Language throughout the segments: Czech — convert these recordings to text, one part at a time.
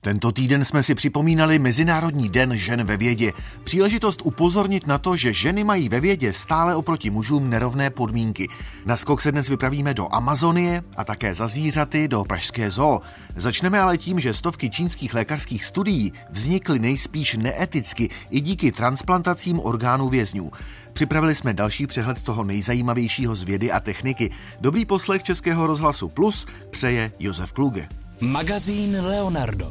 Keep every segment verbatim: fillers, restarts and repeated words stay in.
Tento týden jsme si připomínali Mezinárodní den žen ve vědě. Příležitost upozornit na to, že ženy mají ve vědě stále oproti mužům nerovné podmínky. Na skok se dnes vypravíme do Amazonie a také za zvířaty do pražské zoo. Začneme ale tím, že stovky čínských lékařských studií vznikly nejspíš neeticky i díky transplantacím orgánů vězňů. Připravili jsme další přehled toho nejzajímavějšího z vědy a techniky. Dobrý poslech Českého rozhlasu Plus přeje Josef Kluge. Magazín Leonardo.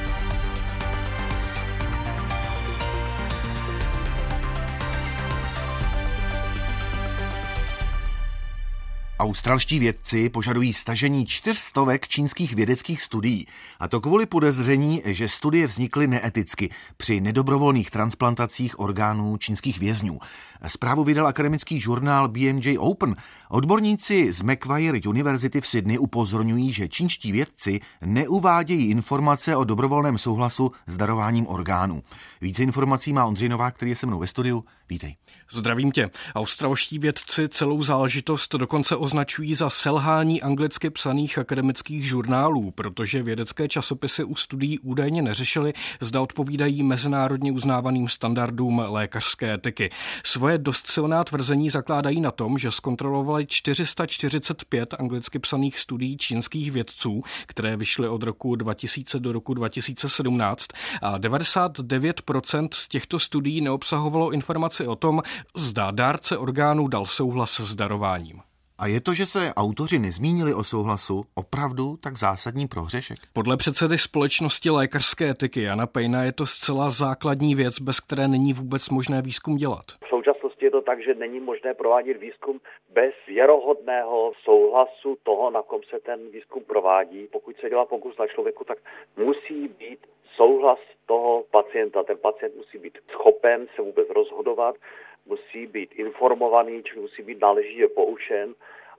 Australští vědci požadují stažení čtyřstovek čínských vědeckých studií. A to kvůli podezření, že studie vznikly neeticky při nedobrovolných transplantacích orgánů čínských vězňů. Zprávu vydal akademický žurnál B M J Open. Odborníci z Macquarie University v Sydney upozorňují, že čínští vědci neuvádějí informace o dobrovolném souhlasu s darováním orgánů. Více informací má Ondřej Novák, který je se mnou ve studiu. Vítej. Zdravím tě. Australští vědci celou záležitost dokonce označují za selhání anglicky psaných akademických žurnálů, protože vědecké časopisy u studií údajně neřešily, zda odpovídají mezinárodně uznávaným standardům lékařské etiky. Svoje dost silná tvrzení zakládají na tom, že zkontrolovali čtyři sta čtyřicet pět anglicky psaných studií čínských vědců, které vyšly od roku dva tisíce do roku dva tisíce sedmnáct, a devadesát devět procent z těchto studií neobsahovalo informaci o tom, zda dárce orgánů dal souhlas s darováním. A je to, že se autoři nezmínili o souhlasu, opravdu tak zásadní prohřešek? Podle předsedy společnosti lékařské etiky Jana Payna je to zcela základní věc, bez které není vůbec možné výzkum dělat. V současnosti je to tak, že není možné provádět výzkum bez věrohodného souhlasu toho, na kom se ten výzkum provádí. Pokud se dělá pokus na člověku, tak musí být souhlas toho pacienta. Ten pacient musí být schopen se vůbec rozhodovat, musí být informovaný, či musí být náležitě poučen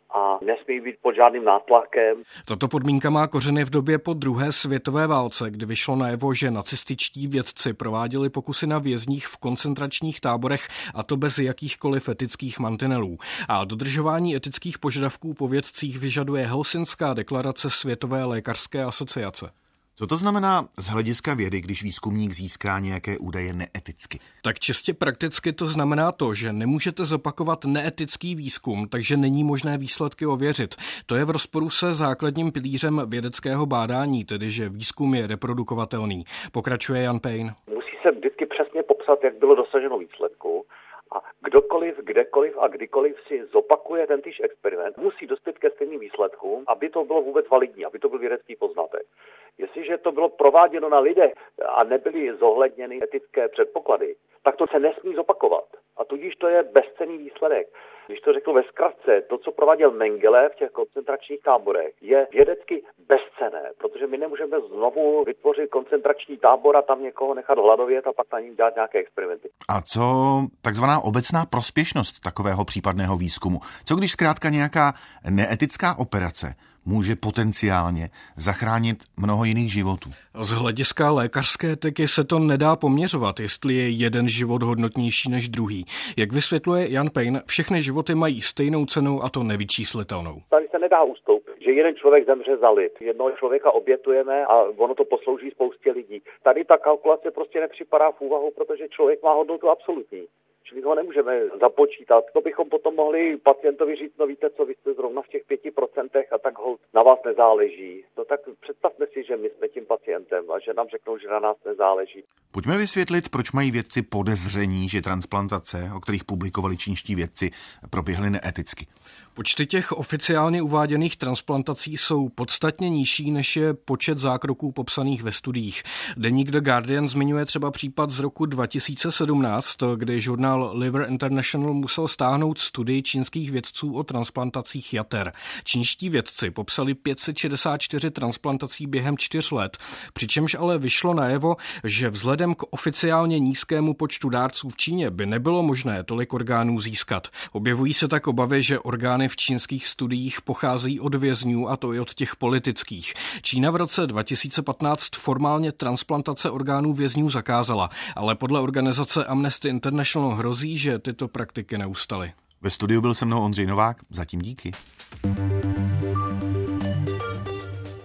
a nesmí být pod žádným nátlakem. Tato podmínka má kořeny v době po druhé světové válce, kdy vyšlo najevo, že nacističtí vědci prováděli pokusy na vězních v koncentračních táborech, a to bez jakýchkoliv etických mantinelů. A dodržování etických požadavků po vědcích vyžaduje Helsinská deklarace Světové lékařské asociace. Co to znamená z hlediska vědy, když výzkumník získá nějaké údaje neeticky? Tak čistě prakticky to znamená to, že nemůžete zopakovat neetický výzkum, takže není možné výsledky ověřit. To je v rozporu se základním pilířem vědeckého bádání, tedy že výzkum je reprodukovatelný. Pokračuje Jan Payne. Musí se vždycky přesně popsat, jak bylo dosaženo výsledku. A kdokoliv, kdekoliv a kdykoliv si zopakuje ten týž experiment, musí dospět ke stejným výsledkům, aby to bylo vůbec validní, aby to byl vědecký poznatek. Jestliže to bylo prováděno na lidech a nebyly zohledněny etické předpoklady, tak to se nesmí zopakovat. A tudíž to je bezcenný výsledek. Když to řeknu ve zkratce, to, co prováděl Mengele v těch koncentračních táborech, je vědecky bezcenné, protože my nemůžeme znovu vytvořit koncentrační tábor a tam někoho nechat hladovět a pak na ním dělat nějaké experimenty. A co takzvaná obecná prospěšnost takového případného výzkumu? Co když zkrátka nějaká neetická operace může potenciálně zachránit mnoho jiných životů? Z hlediska lékařské etiky se to nedá poměřovat, jestli je jeden život hodnotnější než druhý. Jak vysvětluje Jan Payne, všechny životy mají stejnou cenu a to nevyčíslitelnou. Tady se nedá ustoupit, že jeden člověk zemře za lid, jednoho člověka obětujeme a ono to poslouží spoustě lidí. Tady ta kalkulace prostě nepřipadá v úvahu, protože člověk má hodnotu absolutní. Čili ho nemůžeme započítat. To bychom potom mohli pacientovi říct, no víte co, vy jste zrovna v těch pěti procentech a tak ho na vás nezáleží. No tak představme si, že my jsme tím pacientem a že nám řeknou, že na nás nezáleží. Pojďme vysvětlit, proč mají vědci podezření, že transplantace, o kterých publikovali čínští vědci, proběhly neeticky. Počty těch oficiálně uváděných transplantací jsou podstatně nižší, než je počet zákroků popsaných ve studiích. Deník The Guardian zmiňuje třeba případ z roku dva tisíce sedmnáct, kdy žurnál Liver International musel stáhnout studii čínských vědců o transplantacích jater. Čínští vědci popsali pět set šedesát čtyři transplantací během čtyř let, přičemž ale vyšlo najevo, že vzhledem k oficiálně nízkému počtu dárců v Číně by nebylo možné tolik orgánů získat. Objevují se tak obavy, že orgány v čínských studiích pocházejí od vězňů, a to i od těch politických. Čína v roce dva tisíce patnáct formálně transplantace orgánů vězňů zakázala, ale podle organizace Amnesty International hrozí, že tyto praktiky neustaly. Ve studiu byl se mnou Ondřej Novák, zatím díky.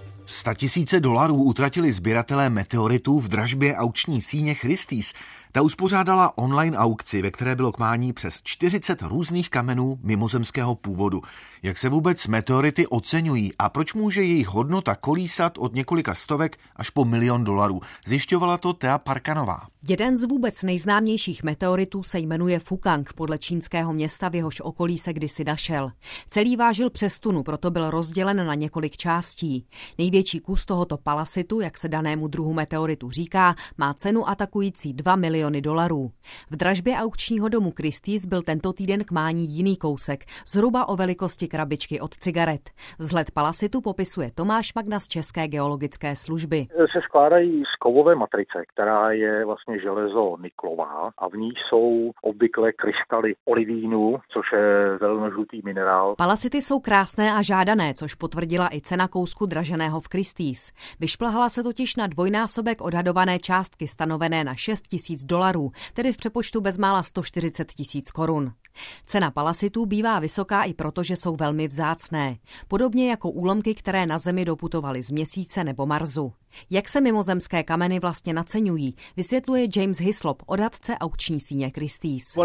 Statisíce dolarů utratili sběratelé meteoritů v dražbě aukční síně Christie's. Ta uspořádala online aukci, ve které bylo k mání přes čtyřicet různých kamenů mimozemského původu. Jak se vůbec meteority oceňují a proč může jejich hodnota kolísat od několika stovek až po milion dolarů? Zjišťovala to Thea Parkanová. Jeden z vůbec nejznámějších meteoritů se jmenuje Fukang podle čínského města, v jehož okolí se kdysi našel. Celý vážil přes tunu, proto byl rozdělen na několik částí. Největší kus tohoto palasitu, jak se danému druhu meteoritu říká, má cenu atakující dva miliony dolarů. V dražbě aukčního domu Christie's byl tento týden k mání jiný kousek, zhruba o velikosti krabičky od cigaret. Vzhled palasitu popisuje Tomáš Magna z České geologické služby. Se skládají z kovové matrice, která je vlastně železo niklová a v ní jsou obvykle krystaly olivínu, což je zelenožlutý minerál. Palasity jsou krásné a žádané, což potvrdila i cena kousku draženého v Christie's. Vyšplhala se totiž na dvojnásobek odhadované částky stanovené na šest tisíc dolarů, tedy v přepočtu bezmála sto čtyřicet tisíc korun. Cena palasitů bývá vysoká i proto, že jsou velmi vzácné. Podobně jako úlomky, které na Zemi doputovaly z Měsíce nebo Marsu. Jak se mimozemské kameny vlastně naceňují, vysvětluje James Hislop, odhadce aukční síně Christie's.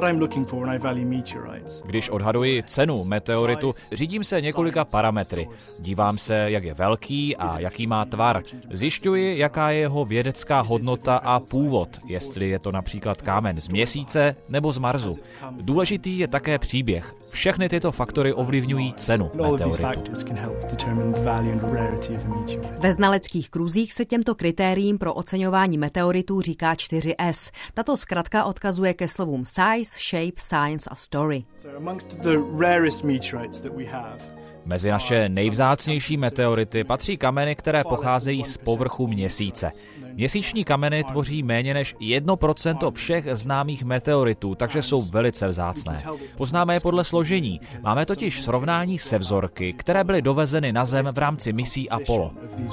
Když odhaduji cenu meteoritu, řídím se několika parametry. Dívám se, jak je velký a jaký má tvar. Zjišťuji, jaká je jeho vědecká hodnota a původ, jestli je to například kámen z Měsíce nebo z Marsu. Důležitý je také příběh. Všechny tyto faktory ovlivňují cenu meteoritu. Ve znaleckých kruzích se těmto kritériím pro oceňování meteoritů říká čtyři S. Tato zkratka odkazuje ke slovům size, shape, science a story. Mezi naše nejvzácnější meteority patří kameny, které pocházejí z povrchu Měsíce. Měsíční kameny tvoří méně než jedno procento všech známých meteoritů, takže jsou velice vzácné. Poznáme je podle složení. Máme totiž srovnání se vzorky, které byly dovezeny na Zem v rámci misí Apollo.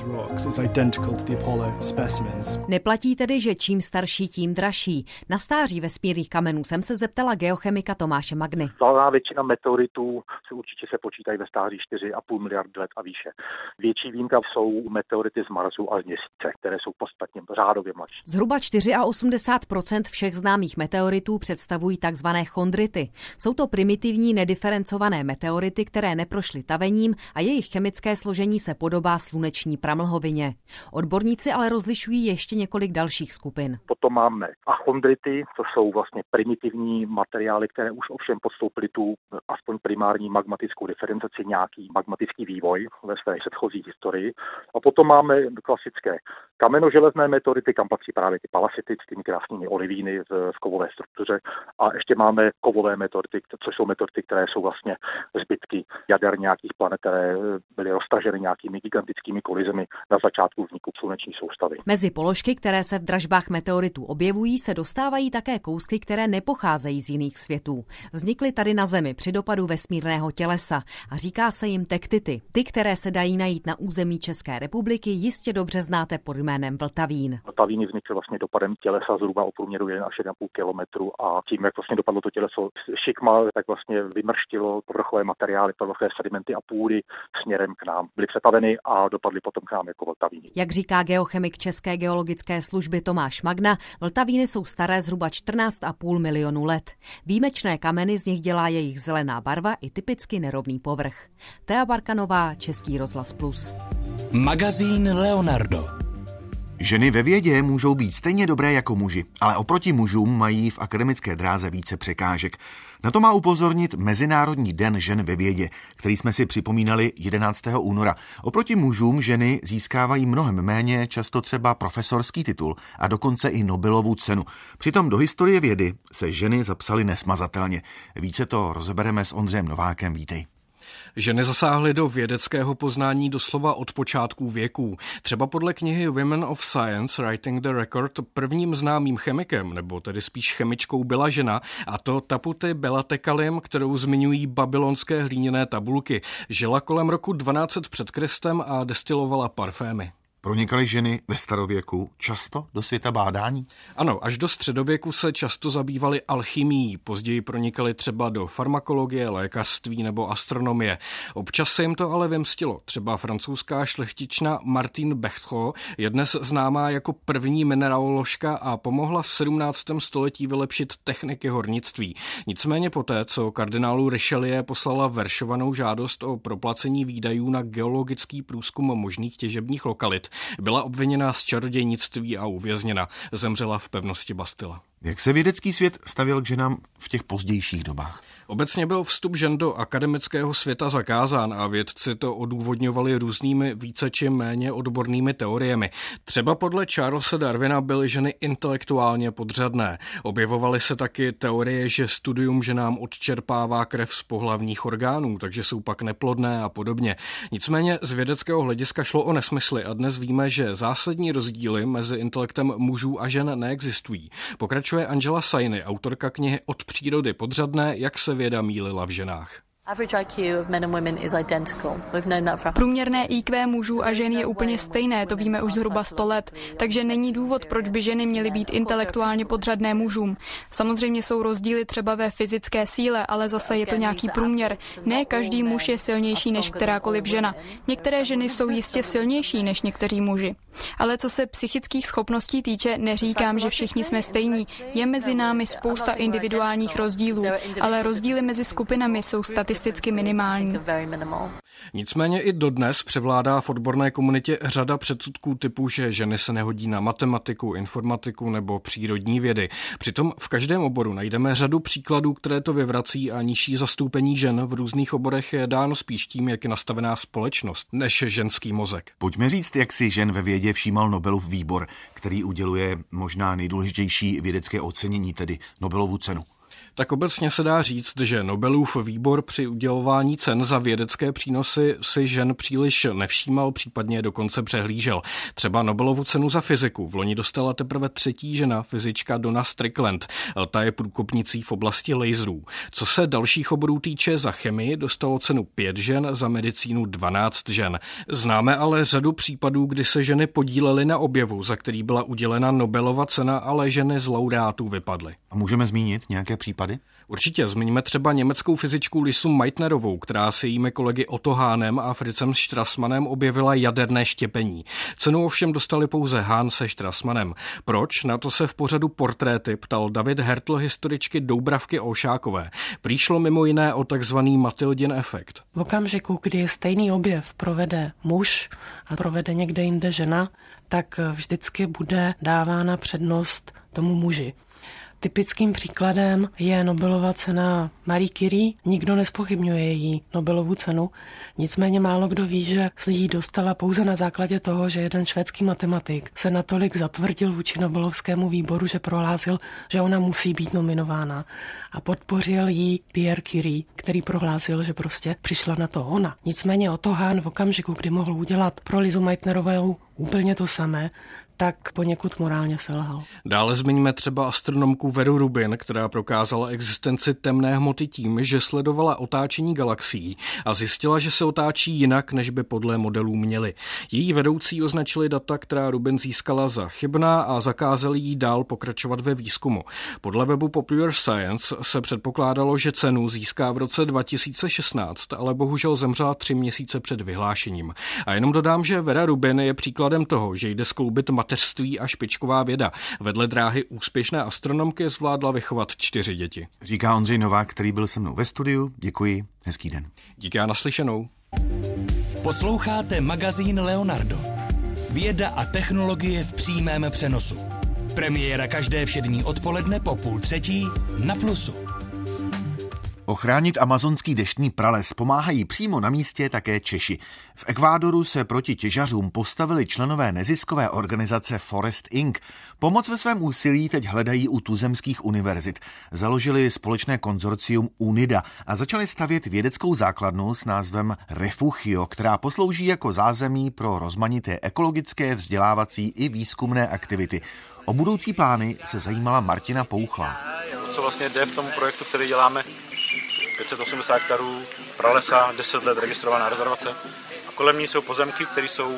Neplatí tedy, že čím starší, tím dražší. Na stáří vesmírných kamenů jsem se zeptala geochemika Tomáše Magny. Valná většina meteoritů se určitě se počítají ve stáří čtyři a půl miliardy let a výše. Větší výjimka jsou meteority z Marsu a z Měsíce, které jsou podstatně řádově mladší. Zhruba osmdesát čtyři procent všech známých meteoritů představují takzvané chondrity. Jsou to primitivní nediferencované meteority, které neprošly tavením a jejich chemické složení se podobá sluneční pramlhovině. Odborníci ale rozlišují ještě několik dalších skupin. Potom máme achondrity, to jsou vlastně primitivní materiály, které už ovšem podstoupily tu aspoň primární magmatickou diferenciaci, nějaký magmatický vývoj ve své předchozí historii. A potom máme klasické kamenoželezné meteority, kam patří právě ty palasity s těmi krásnými olivíny v kovové struktuře. A ještě máme kovové meteority, což jsou meteority, které jsou vlastně zbytky jader nějakých planet, které byly roztaženy nějakými gigantickými kolizemi na začátku vzniku sluneční soustavy. Mezi položky, které se v dražbách meteoritů objevují, se dostávají také kousky, které nepocházejí z jiných světů. Vznikly tady na Zemi při dopadu vesmírného tělesa a říká se jim tektity. Ty, které se dají najít na území České republiky, jistě dobře znáte pod jménem vltavín. Vltavíny vznikly vlastně dopadem tělesa zhruba o průměru jeden až jeden a půl kilometru a tím, jak vlastně dopadlo to těleso šikma, tak vlastně vymrštilo povrchové materiály, povrchové sedimenty a půdy směrem k nám. Byly přetaveny a dopadly potom k nám jako vltavíny. Jak říká geochemik České geologické služby Tomáš Magna, vltavíny jsou staré zhruba čtrnáct a půl milionu let. Výjimečné kameny z nich dělá jejich zelená barva i typicky nerovný povrch. Thea Parkanová, Český rozhlas Plus. Magazín Leonardo. Ženy ve vědě můžou být stejně dobré jako muži, ale oproti mužům mají v akademické dráze více překážek. Na to má upozornit Mezinárodní den žen ve vědě, který jsme si připomínali jedenáctého února. Oproti mužům ženy získávají mnohem méně, často třeba profesorský titul a dokonce i Nobelovu cenu. Přitom do historie vědy se ženy zapsaly nesmazatelně. Více to rozebereme s Ondřejem Novákem, vítej. Ženy zasáhly do vědeckého poznání doslova od počátků věků. Třeba podle knihy Women of Science Writing the Record prvním známým chemikem, nebo tedy spíš chemičkou byla žena, a to Taputy Belatekalim, kterou zmiňují babylonské hlíněné tabulky. Žila kolem roku dvanáct set před Kristem a destilovala parfémy. Pronikaly ženy ve starověku často do světa bádání? Ano, až do středověku se často zabývaly alchymií, později pronikaly třeba do farmakologie, lékařství nebo astronomie. Občas se jim to ale vymstilo. Třeba francouzská šlechtična Martine Berthaud je dnes známá jako první mineraložka a pomohla v sedmnáctém století vylepšit techniky hornictví. Nicméně poté, co kardinálu Richelieu poslala veršovanou žádost o proplacení výdajů na geologický průzkum možných těžebních lokalit, byla obviněna z čarodějnictví a uvězněna. Zemřela v pevnosti Bastila. Jak se vědecký svět stavěl k ženám v těch pozdějších dobách? Obecně byl vstup žen do akademického světa zakázán a vědci to odůvodňovali různými více či méně odbornými teoriemi. Třeba podle Charlesa Darwina byly ženy intelektuálně podřadné. Objevovaly se taky teorie, že studium ženám odčerpává krev z pohlavních orgánů, takže jsou pak neplodné a podobně. Nicméně z vědeckého hlediska šlo o nesmysly a dnes víme, že zásadní rozdíly mezi intelektem mužů a žen neexistují. Pokračuje Angela Saini, autorka knihy Od přírody podřadné, jak se věda mýlila v ženách. Průměrné í kvé mužů a žen je úplně stejné, to víme už zhruba sto let, takže není důvod, proč by ženy měly být intelektuálně podřadné mužům. Samozřejmě jsou rozdíly třeba ve fyzické síle, ale zase je to nějaký průměr. Ne každý muž je silnější než kterákoliv žena. Některé ženy jsou jistě silnější než někteří muži. Ale co se psychických schopností týče, neříkám, že všichni jsme stejní. Je mezi námi spousta individuálních rozdílů, ale rozdíly mezi skupinami jsou statisticky minimální. Nicméně i dodnes převládá v odborné komunitě řada předsudků typu, že ženy se nehodí na matematiku, informatiku nebo přírodní vědy. Přitom v každém oboru najdeme řadu příkladů, které to vyvrací a nižší zastoupení žen v různých oborech je dáno spíš tím, jak je nastavená společnost, než ženský mozek. Pojďme říct, jak si žen ve vědě všímal Nobelův výbor, který uděluje možná nejdůležitější vědecké ocenění, tedy Nobelovu cenu. Tak obecně se dá říct, že Nobelův výbor při udělování cen za vědecké přínosy si žen příliš nevšímal, případně dokonce přehlížel. Třeba Nobelovu cenu za fyziku vloni dostala teprve třetí žena, fyzička Donna Strickland. Ta je průkopnicí v oblasti laserů. Co se dalších oborů týče, za chemii dostalo cenu pět žen, za medicínu dvanáct žen. Známe ale řadu případů, kdy se ženy podílely na objevu, za který byla udělena Nobelova cena, ale ženy z laureátů vypadly. A můžeme zmínit nějaké případy? Určitě, zmiňme třeba německou fyzičku Lisu Meitnerovou, která s jejími kolegy Otto Hahnem a Fritzem Strassmannem objevila jaderné štěpení. Cenu ovšem dostali pouze Hahn se Strassmannem. Proč? Na to se v pořadu Portréty ptal David Hertl historičky Doubravky Olšákové. Prý šlo mimo jiné o takzvaný Matildin efekt. V okamžiku, kdy stejný objev provede muž a provede někde jinde žena, tak vždycky bude dávána přednost tomu muži. Typickým příkladem je Nobelova cena Marie Curie. Nikdo nezpochybňuje její Nobelovu cenu, nicméně málo kdo ví, že ji dostala pouze na základě toho, že jeden švédský matematik se natolik zatvrdil vůči Nobelovskému výboru, že prohlásil, že ona musí být nominována a podpořil jí Pierre Curie, který prohlásil, že prostě přišla na to ona. Nicméně Otto Hahn v okamžiku, kdy mohl udělat pro Lizu Meitnerovou úplně to samé, tak poněkud morálně selhal. Dále zmiňme třeba astronomku Veru Rubin, která prokázala existenci temné hmoty tím, že sledovala otáčení galaxií a zjistila, že se otáčí jinak, než by podle modelů měly. Její vedoucí označili data, která Rubin získala, za chybná a zakázali jí dál pokračovat ve výzkumu. Podle webu Popular Science se předpokládalo, že cenu získá v roce dva tisíce šestnáct, ale bohužel zemřela tři měsíce před vyhlášením. A jenom dodám, že Vera Rubin je příkladem toho, že jde skloubit mateřství a špičková věda. Vedle dráhy úspěšné astronomky zvládla vychovat čtyři děti. Říká Ondřej Novák, který byl se mnou ve studiu. Děkuji, hezký den. Díky a naslyšenou. Posloucháte magazín Leonardo. Věda a technologie v přímém přenosu. Premiéra každé všední odpoledne po půl třetí na Plusu. Ochránit amazonský deštný prales pomáhají přímo na místě také Češi. V Ekvádoru se proti těžařům postavili členové neziskové organizace Forest Incorporated. Pomoc ve svém úsilí teď hledají u tuzemských univerzit. Založili společné konzorcium UNIDA a začali stavět vědeckou základnu s názvem Refugio, která poslouží jako zázemí pro rozmanité ekologické, vzdělávací i výzkumné aktivity. O budoucí plány se zajímala Martina Pouchlá. Co vlastně jde v tom projektu, který děláme? pět set osmdesát hektarů pralesa, deset let registrovaná rezervace. A kolem ní jsou pozemky, které jsou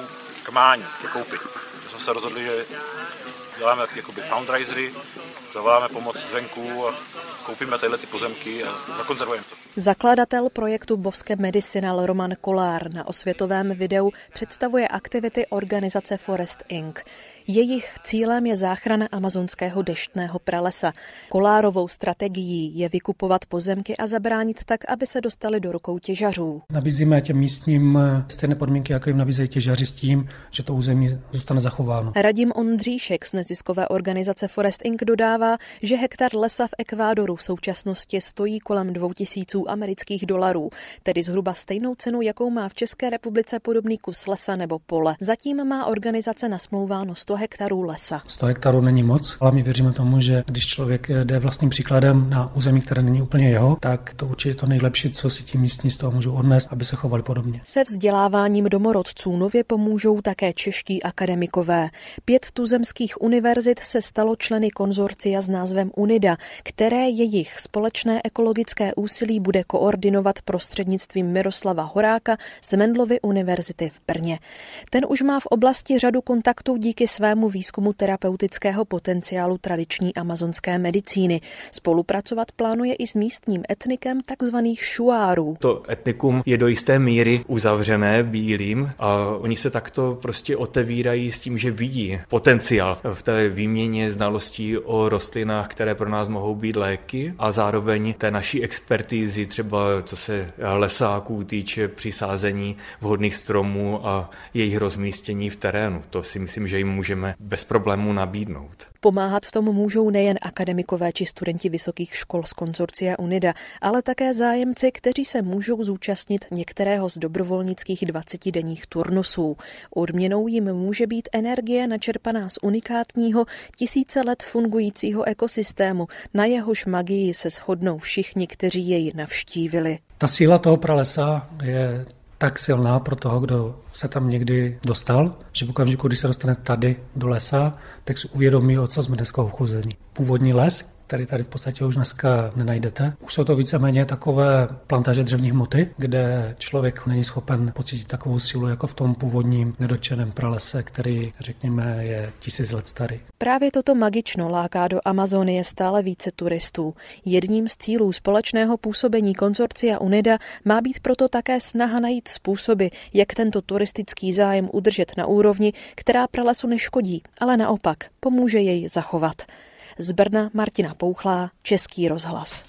k mání, ke koupi. My jsme se rozhodli, že děláme jakoby fundraisery, zavoláme pomoc zvenku a koupíme tyhle ty pozemky a zakonzervujeme to. Zakladatel projektu Bosque Medicinal Roman Kollár na osvětovém videu představuje aktivity organizace Forest incorporated. Jejich cílem je záchrana amazonského deštného pralesa. Kollárovou strategií je vykupovat pozemky a zabránit tak, aby se dostali do rukou těžařů. Nabízíme těm místním stejné podmínky, jako jim nabízejí těžaři, s tím, že to území zůstane zachováno. Radim Ondříšek z neziskové organizace Forest incorporated dodává, že hektar lesa v Ekvádoru v současnosti stojí kolem dvou tisíců amerických dolarů, tedy zhruba stejnou cenu, jakou má v České republice podobný kus lesa nebo pole. Zatím má organizace nasmlouváno sto hektarů lesa. sto hektarů není moc, ale my věříme tomu, že když člověk jde vlastním příkladem na území, které není úplně jeho, tak to určitě je to nejlepší, co si ti místní z toho můžou odnést, aby se chovali podobně. Se vzděláváním domorodců nově pomůžou také čeští akademikové. Pět tuzemských univerzit se stalo členy konzorcia s názvem UNIDA, které jejich společné ekologické úsilí bude koordinovat prostřednictvím Miroslava Horáka z Mendelovy univerzity v Brně. Ten už má v oblasti řadu kontaktů díky svému výzkumu terapeutického potenciálu tradiční amazonské medicíny. Spolupracovat plánuje i s místním etnikem takzvaných šuárů. To etnikum je do jisté míry uzavřené bílým a oni se takto prostě otevírají s tím, že vidí potenciál v té výměně znalostí o rostlinách, které pro nás mohou být léky a zároveň té naší expertízy, třeba co se lesáků týče při sázení vhodných stromů a jejich rozmístění v terénu. To si myslím, že jim můžeme bez problémů nabídnout. Pomáhat v tom můžou nejen akademikové či studenti vysokých škol z konzorcia UNIDA, ale také zájemci, kteří se můžou zúčastnit některého z dobrovolnických dvacetidenních turnusů. Odměnou jim může být energie načerpaná z unikátního, tisíce let fungujícího ekosystému, na jehož magii se shodnou všichni, kteří jej navštívili. Ta síla toho pralesa je tak silná pro toho, kdo se tam někdy dostal, že v okamžiku, když se dostane tady do lesa, tak si uvědomí, o co jsme dneska uchuzení. Původní les, který tady v podstatě už dneska nenajdete. Už jsou to víceméně takové plantáže dřevní hmoty, kde člověk není schopen pocítit takovou sílu jako v tom původním nedotčeném pralese, který, řekněme, je tisíc let starý. Právě toto magično láká do Amazonie stále více turistů. Jedním z cílů společného působení konzorcia UNIDA má být proto také snaha najít způsoby, jak tento turistický zájem udržet na úrovni, která pralesu neškodí, ale naopak pomůže jej zachovat. Z Brna Martina Pouchlá, Český rozhlas.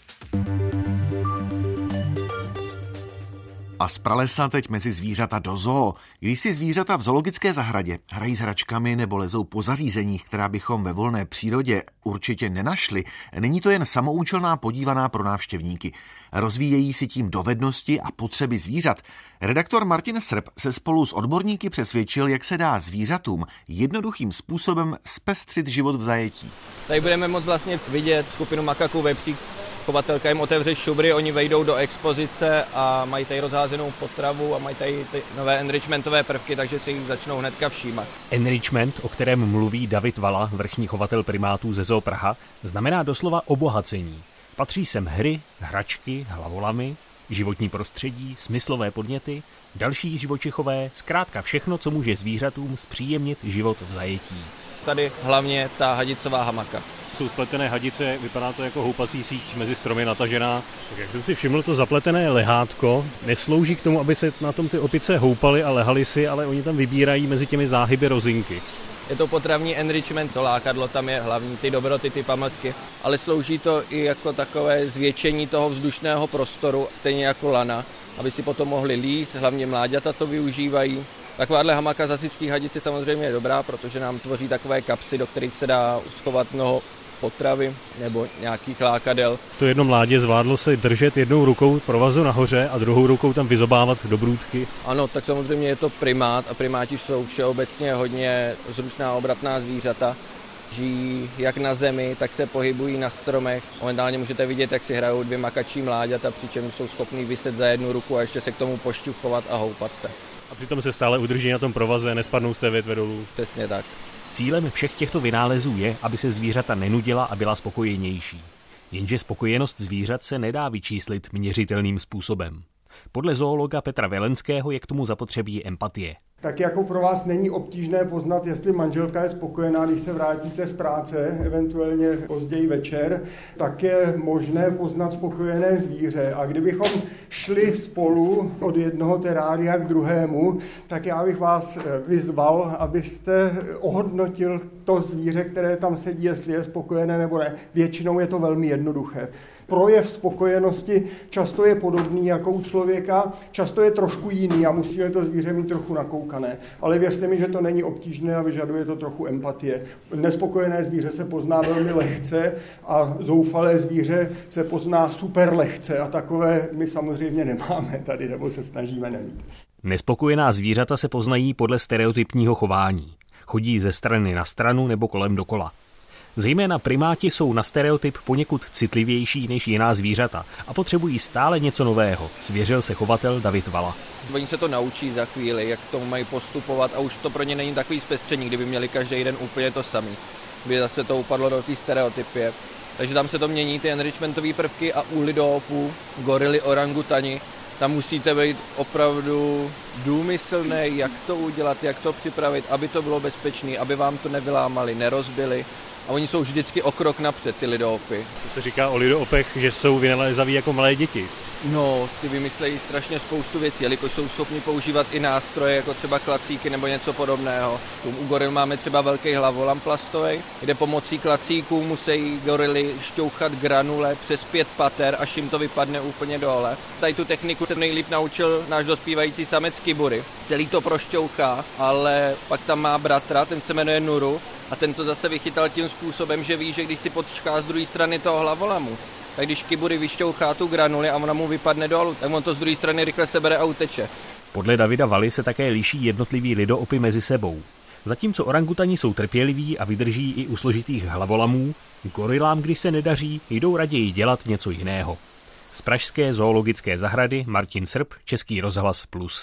A z pralesa teď mezi zvířata do zoo. Když si zvířata v zoologické zahradě hrají s hračkami nebo lezou po zařízeních, která bychom ve volné přírodě určitě nenašli, není to jen samoučelná podívaná pro návštěvníky. Rozvíjejí si tím dovednosti a potřeby zvířat. Redaktor Martin Srb se spolu s odborníky přesvědčil, jak se dá zvířatům jednoduchým způsobem zpestřit život v zajetí. Tady budeme moct vlastně vidět skupinu makaků vepřík. Chovatelka jim otevře šubry, oni vejdou do expozice a mají tady rozházenou potravu a mají tady ty nové enrichmentové prvky, takže si jich začnou hnedka všímat. Enrichment, o kterém mluví David Vala, vrchní chovatel primátů ze Zoo Praha, znamená doslova obohacení. Patří sem hry, hračky, hlavolamy, životní prostředí, smyslové podněty, další živočichové, zkrátka všechno, co může zvířatům zpříjemnit život v zajetí. Tady hlavně ta hadicová hamaka. Jsou spletené hadice, vypadá to jako houpací síť mezi stromy natažená. Tak jak jsem si všiml, to zapletené lehátko neslouží k tomu, aby se na tom ty opice houpaly a lehaly si, ale oni tam vybírají mezi těmi záhyby rozinky. Je to potravní enrichment, to lákadlo tam je hlavní, ty dobroty, ty pamlsky, ale slouží to i jako takové zvětšení toho vzdušného prostoru, stejně jako lana, aby si potom mohli líst, hlavně mláďata to využívají. Takováhle hamaka z hasičských hadic je samozřejmě je dobrá, protože nám tvoří takové kapsy, do kterých se dá uschovat mnoho potravy nebo nějakých lákadel. To jedno mládě zvládlo se držet jednou rukou provazu nahoře a druhou rukou tam vyzobávat do brůdky. Ano, tak samozřejmě je to primát a primáti jsou všeobecně hodně zručná obratná zvířata. Žijí jak na zemi, tak se pohybují na stromech. Momentálně můžete vidět, jak si hrajou dvě makačí mláďata, přičemž jsou schopní vyset za jednu ruku a ještě se k tomu pošťuchovat a houpat se. A přitom se stále udrží na tom provaze, nespadnou z té větve dolů. Přesně tak. Cílem všech těchto vynálezů je, aby se zvířata nenudila a byla spokojenější. Jenže spokojenost zvířat se nedá vyčíslit měřitelným způsobem. Podle zoologa Petra Velenského je k tomu zapotřebí empatie. Tak jako pro vás není obtížné poznat, jestli manželka je spokojená, když se vrátíte z práce, eventuálně později večer, tak je možné poznat spokojené zvíře. A kdybychom šli spolu od jednoho terária k druhému, tak já bych vás vyzval, abyste ohodnotil to zvíře, které tam sedí, jestli je spokojené nebo ne. Většinou je to velmi jednoduché. Projev spokojenosti často je podobný jako u člověka, často je trošku jiný a musíme to zvíře mít trochu nakoukané. Ale věřte mi, že to není obtížné a vyžaduje to trochu empatie. Nespokojené zvíře se pozná velmi lehce a zoufalé zvíře se pozná super lehce a takové my samozřejmě nemáme tady, nebo se snažíme nemít. Nespokojená zvířata se poznají podle stereotypního chování. Chodí ze strany na stranu nebo kolem dokola. Zejména primáti jsou na stereotyp poněkud citlivější než jiná zvířata a potřebují stále něco nového, svěřil se chovatel David Vala. Oni se to naučí za chvíli, jak tomu mají postupovat a už to pro ně není takový zpestření, kdyby měli každý den úplně to samý. By zase to upadlo do té stereotypy. Takže tam se to mění, ty enrichmentové prvky a u lidoopů, gorily, orangutani, tam musíte být opravdu důmyslný, jak to udělat, jak to připravit, aby to bylo bezpečné, aby vám to nevylámali, nerozbili. A oni jsou vždycky o krok napřed, ty lidoopy. To se říká o lidoopech, že jsou vynalézaví jako malé děti. No, ty vymyslejí strašně spoustu věcí, jelikož jsou schopni používat i nástroje, jako třeba klacíky nebo něco podobného. U goril máme třeba velký hlavolam plastový, kde pomocí klacíků musí gorily šťouchat granule přes pět pater, až jim to vypadne úplně dole. Tady tu techniku se nejlíp naučil náš dospívající samec Kibury. Celý to prošťouchá, ale pak tam má bratra, ten se jmenuje Nuru, a ten to zase vychytal tím způsobem, že ví, že když si počká z druhé strany toho hlavolamu, tak když Kibury vyšťouchá tu granuli a ona mu vypadne dolů, tak on to z druhé strany rychle sebere a uteče. Podle Davida Valy se také liší jednotliví lidoopy mezi sebou. Zatímco orangutani jsou trpěliví a vydrží i u složitých hlavolamů, gorilám, když se nedaří, jdou raději dělat něco jiného. Z pražské zoologické zahrady Martin Srb, Český rozhlas Plus.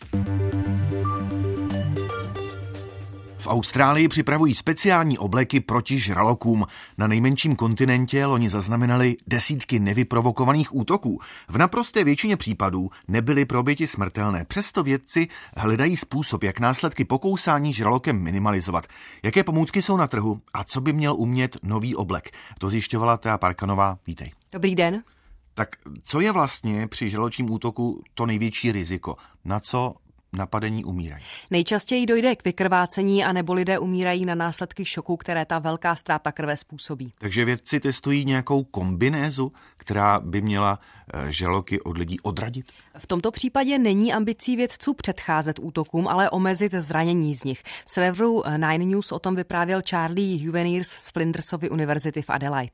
V Austrálii připravují speciální obleky proti žralokům. Na nejmenším kontinentě loni zaznamenali desítky nevyprovokovaných útoků. V naprosté většině případů nebyly pro oběti smrtelné. Přesto vědci hledají způsob, jak následky pokousání žralokem minimalizovat. Jaké pomůcky jsou na trhu a co by měl umět nový oblek? To zjišťovala Thea Parkanová. Vítej. Dobrý den. Tak co je vlastně při žraločím útoku to největší riziko? Na co napadení umírají? Nejčastěji dojde k vykrvácení a nebo lidé umírají na následky šoku, které ta velká ztráta krve způsobí. Takže vědci testují nějakou kombinézu, která by měla žraloky od lidí odradit? V tomto případě není ambicí vědců předcházet útokům, ale omezit zranění z nich. Serveru Nine News o tom vyprávěl Charlie Juveniers z Flindrsovy univerzity v Adelaide.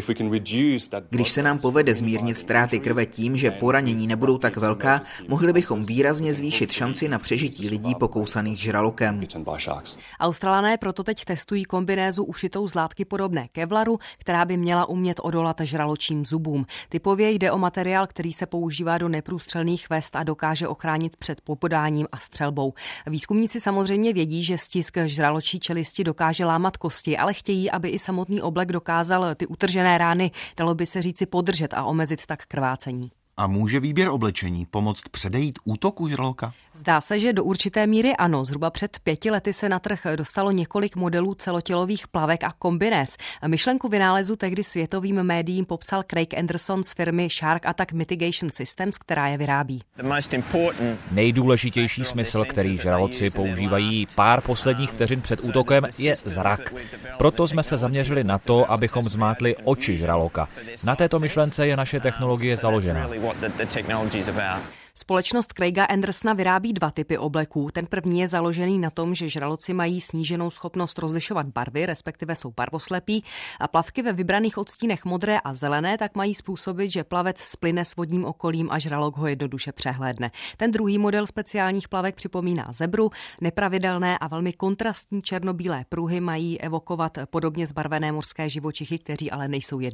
Když se nám povede zmírnit ztráty krve tím, že poranění nebudou tak velká, mohli bychom výrazně zvýšit šanci na přežití lidí pokousaných žralokem. Australané proto teď testují kombinézu ušitou z látky podobné kevlaru, která by měla umět odolat žraločím zubům. Typově jde o materiál, který se používá do neprůstřelných vest a dokáže ochránit před popodáním a střelbou. Výzkumníci samozřejmě vědí, že stisk žraločí čelisti dokáže lámat kosti, ale chtějí, aby i samotný oblek dokázal ty utržené rány, dalo by se říci, podržet a omezit tak krvácení. A může výběr oblečení pomoct předejít útoku žraloka? Zdá se, že do určité míry ano. Zhruba před pěti lety se na trh dostalo několik modelů celotělových plavek a kombinéz. Myšlenku vynálezu tehdy světovým médiím popsal Craig Anderson z firmy Shark Attack Mitigation Systems, která je vyrábí. Nejdůležitější smysl, který žraloci používají pár posledních vteřin před útokem, je zrak. Proto jsme se zaměřili na to, abychom zmátli oči žraloka. Na této myšlence je naše technologie založena. Společnost Craiga Andersona vyrábí dva typy obleků. Ten první je založený na tom, že žraloci mají sníženou schopnost rozlišovat barvy, respektive jsou barvoslepí, a plavky ve vybraných odstínech modré a zelené tak mají způsobit, že plavec splyne s vodním okolím a žralok ho jednoduše přehlédne. Ten druhý model speciálních plavek připomíná zebru. Nepravidelné a velmi kontrastní černobílé pruhy mají evokovat podobně zbarvené mořské živočichy, kteří ale nejsou jedlí.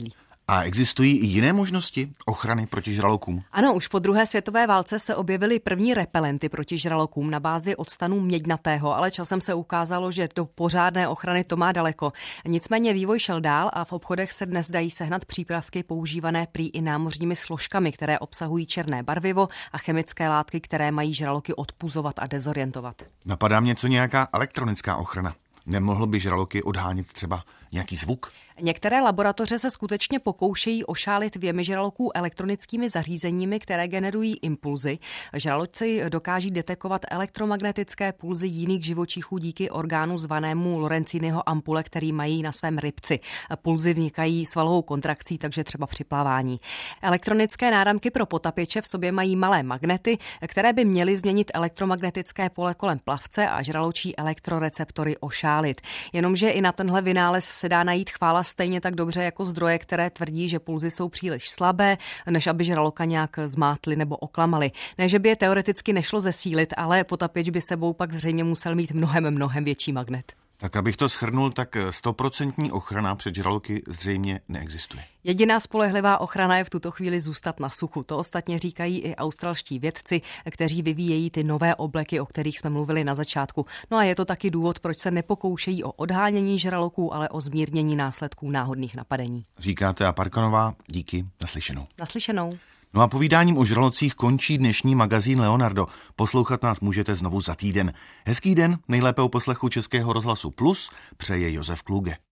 A existují i jiné možnosti ochrany proti žralokům? Ano, už po druhé světové válce se objevily první repelenty proti žralokům na bázi octanu měďnatého, ale časem se ukázalo, že do pořádné ochrany to má daleko. Nicméně vývoj šel dál a v obchodech se dnes dají sehnat přípravky používané prý i námořními složkami, které obsahují černé barvivo a chemické látky, které mají žraloky odpuzovat a dezorientovat. Napadá mě co nějaká elektronická ochrana. Nemohl by žraloky odhánět třeba nějaký zvuk? Některé laboratoře se skutečně pokoušejí ošálit věmy žraloků elektronickými zařízeními, které generují impulzy. Žraloci dokáží detekovat elektromagnetické pulzy jiných živočichů díky orgánu zvanému Lorenziniho ampule, který mají na svém rybci. Pulzy vznikají svalovou kontrakcí, takže třeba při plavání. Elektronické náramky pro potapěče v sobě mají malé magnety, které by měly změnit elektromagnetické pole kolem plavce a žraločí elektroreceptory ošálit. Jenomže i na tenhle vynález se dá najít chvála stejně tak dobře jako zdroje, které tvrdí, že pulzy jsou příliš slabé, než aby žraloka nějak zmátly nebo oklamali. Ne, že by je teoreticky nešlo zesílit, ale potapěč by sebou pak zřejmě musel mít mnohem, mnohem větší magnet. Tak abych to shrnul, tak stoprocentní ochrana před žraloky zřejmě neexistuje. Jediná spolehlivá ochrana je v tuto chvíli zůstat na suchu. To ostatně říkají i australští vědci, kteří vyvíjejí ty nové obleky, o kterých jsme mluvili na začátku. No a je to taky důvod, proč se nepokoušejí o odhánění žraloků, ale o zmírnění následků náhodných napadení. Říká Thea Parkanová, díky, naslyšenou. Naslyšenou. No a povídáním o žralocích končí dnešní magazín Leonardo. Poslouchat nás můžete znovu za týden. Hezký den, nejlépe u poslechu Českého rozhlasu Plus, přeje Josef Kluge.